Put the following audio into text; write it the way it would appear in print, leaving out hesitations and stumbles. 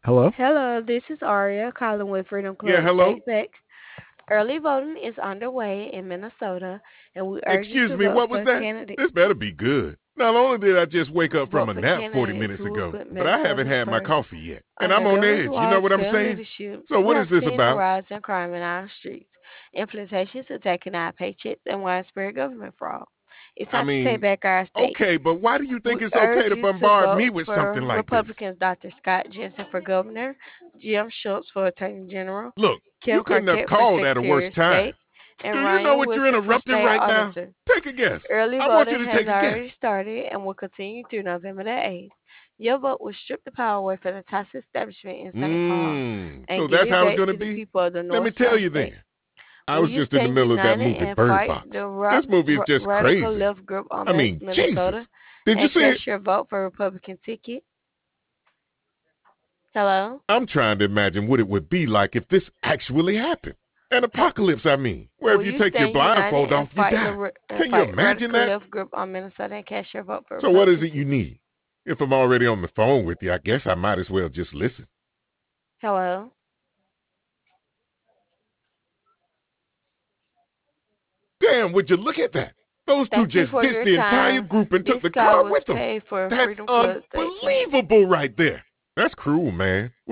Hello? Hello, this is Aria calling with Freedom Yeah, Club hello? Apex. Early voting is underway in Minnesota, and we urge you Excuse to me, vote what was for that? This better be good. Not only did I just wake up from vote a for nap 40 candidates minutes who will ago, put but I haven't Minnesotans had my first. coffee yet. And Under I'm on Governor edge. You know DeWalt's what I'm failed saying? leadership, So we what have is this seen a about? rise in crime in our streets, infiltrations attacking our paychecks, and widespread government fraud. It's I time to take mean, back our state. okay, but why do you think We it's okay urge to you to bombard me vote with for something like this? Republicans Dr. Scott Jensen for governor, Jim Schultz for attorney general, Look, you Kim couldn't have Carquette for called at a secretary worse of time. state, and Do you know Ryan what you're Wilson for interrupting state right now? auditor. Take a guess. Early I want you voting to has take a already guess. started and will continue through November the 8th. Your vote will strip the power away from the tax establishment in St. Paul So and give that's it how it's back going to to the be? people of the Let me North tell Star you then. State. I Will was you just in the stand middle of that united movie, and Bird fight Box. the This movie is just radical crazy. left group on I mean, Minnesota Jesus. Did you and see it? cast your vote for Republican ticket? Hello? I'm trying to imagine what it would be like if this actually happened. An apocalypse, I mean, where Will if you you take your stand united blindfold and off, you fight die. Can you imagine radical that? left group on Minnesota and cast your vote for So what is Republican it you ticket? need? If I'm already on the phone with you, I guess I might as well just listen. Hello? Damn, would you look at that? Those two Thank you just for ditched your the entire time. group and took This the call car was with them. paid for That's Freedom Club statement. unbelievable right there. That's cruel, man.